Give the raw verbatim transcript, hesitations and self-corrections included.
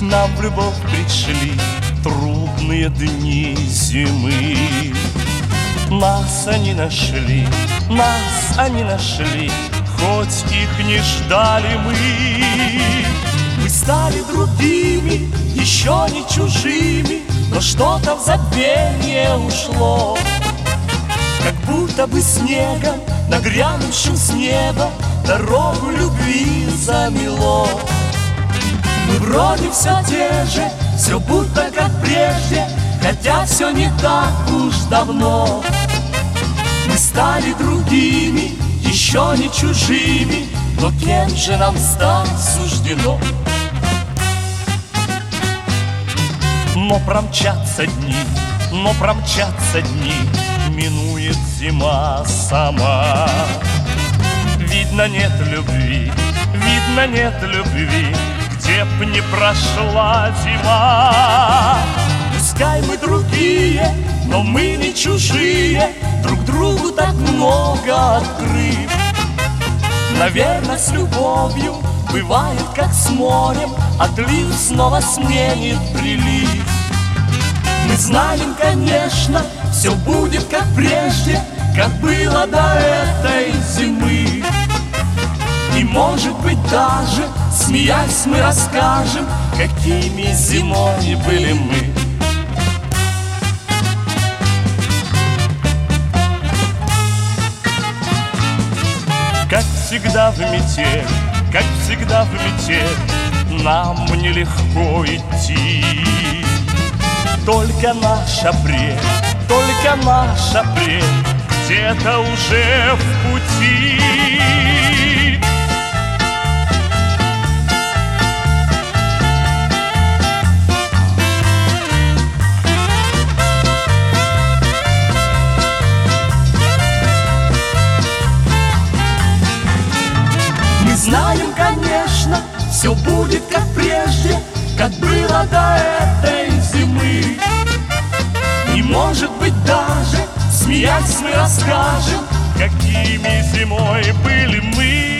нам в любовь пришли трудные дни зимы. Нас они нашли, нас они нашли, хоть их не ждали мы. Мы стали другими, еще не чужими, но что-то в забвение ушло. Как будто бы снегом, нагрянувшим с неба, дорогу любви замело. Мы вроде все те же, все будто как прежде, хотя все не так уж давно. Мы стали другими, еще не чужими, но кем же нам стать суждено? Но промчатся дни, но промчатся дни, минует зима сама. Видно, нет любви, видно, нет любви, где б не прошла зима. Пускай мы другие, но мы не чужие, друг другу так много открыв. Наверное, с любовью бывает, как с морем, отлив снова сменит прилив. Мы знаем, конечно, все будет как прежде, как было до этой зимы. И, может быть, даже, смеясь, мы расскажем, какими зимой были мы. Как всегда в метель, как всегда в метель, нам нелегко идти. Только наш апрель, только наш апрель где-то уже в пути. Мы знаем, конечно, все будет как прежде, как было до этой зимы. И, может быть, даже, смеясь, мы расскажем, какими зимой были мы.